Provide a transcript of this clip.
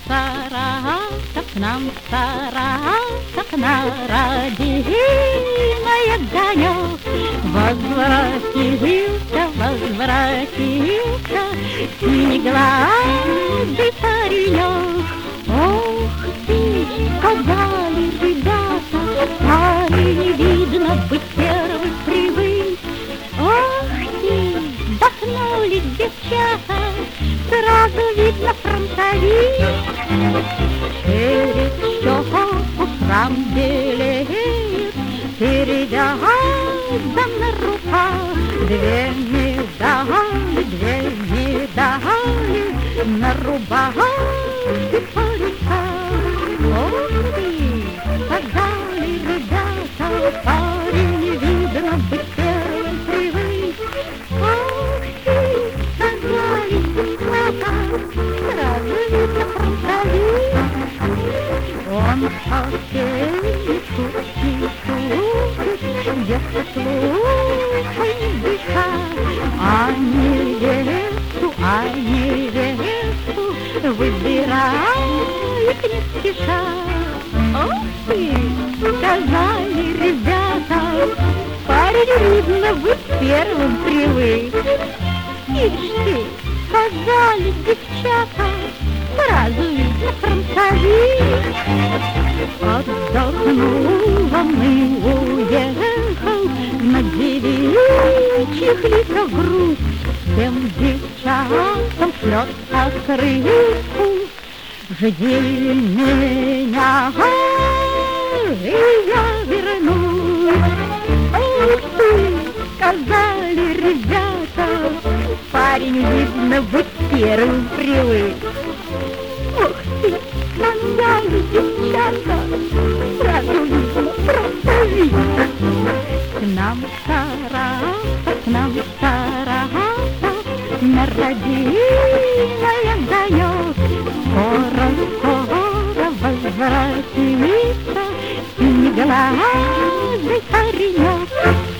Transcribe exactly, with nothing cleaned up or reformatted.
Саратов, к нам в Саратов на родиной огонек. Возвратился, возвратился синеглазый паренек. Ох ты, сказали ребята, парень видно быть первый привык. Ох ты, вдохнули девчата, сразу видно фронтовик. Через щеку срам белеет, перевязана рука. Две медали, две медали на рубахе парика. Ох ты, сказали ребята, парень видно быть первым привык. Ох ты, сказали девчата, сразу видно фронтовик. Он хотел чуть-чуть, где-то слухай дыша, а невесту, а невесту выбирает не спеша. Ох ты, сказали ребята, парень видно быть первым привык. Ишь ты, сказали девчата, сразу видно фронтовик. Отдохнул он и уехал на девичьих лицах грудь. Всем девчатам шлет открытку: жди меня, и я вернусь. Ух ты, сказали ребята, парень видно быть первым привык. Ух ты, сказали девчата, сразу видно фронтовик. К нам в Саратов, к нам в Саратов на родиной огонек. Скоро, скоро возвратится синеглазый паренек.